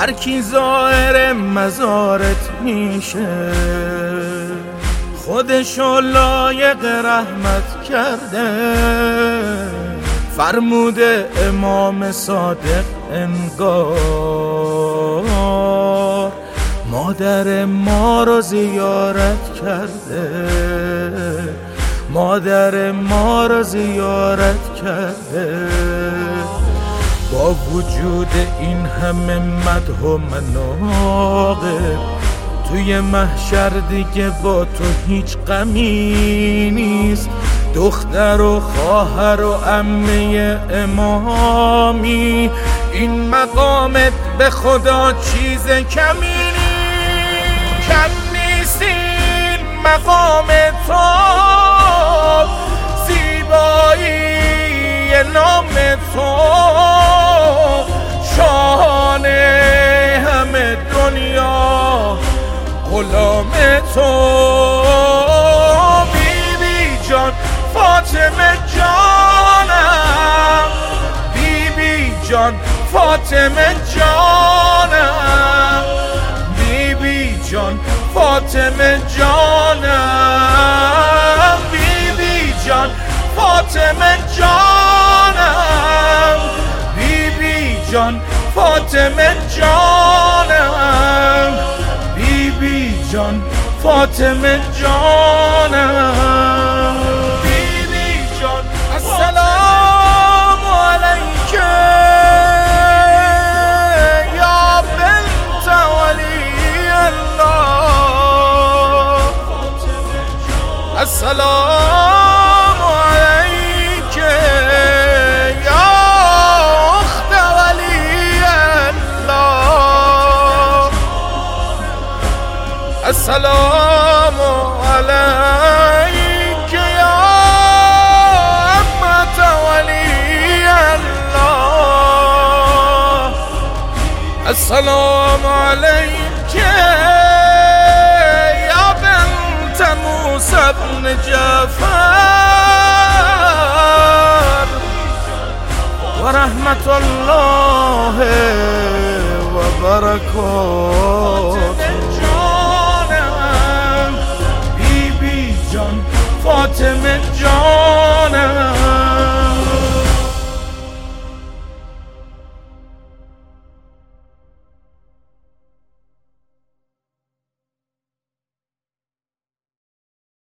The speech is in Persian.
هر کی زائر مزارت میشه خودشو لایق رحمت کرده. فرموده امام صادق انگار مادر ما رو زیارت کرده، مادر ما رو زیارت کرده. با وجود این همه مدح و مناقب توی محشر دیگه با تو هیچ غمی نیست. دختر و خواهر و عمه امامی، این مقامت به خدا چیز کمی نیست. کم نیست این مقام تو، زیبایی نام تو، شاهان همه دنیا غلام تو. بیبی جان فاطمه جانم، بیبی جان فاطمه جانم، بیبی جان فاطمه جانم، بیبی جان فاطمه جانم، بیبی جان فاطمه جانم، بیبی جان فاطمه جانم، بیبی جان. السلام علیک یا بنت ولی الله، السلام علیک یا اخت ولی الله، السلام علیک یا امت ولی الله، السلام علیک یا بنت موسی بن جعفر و رحمت الله و برکاته. فاطمه جانم،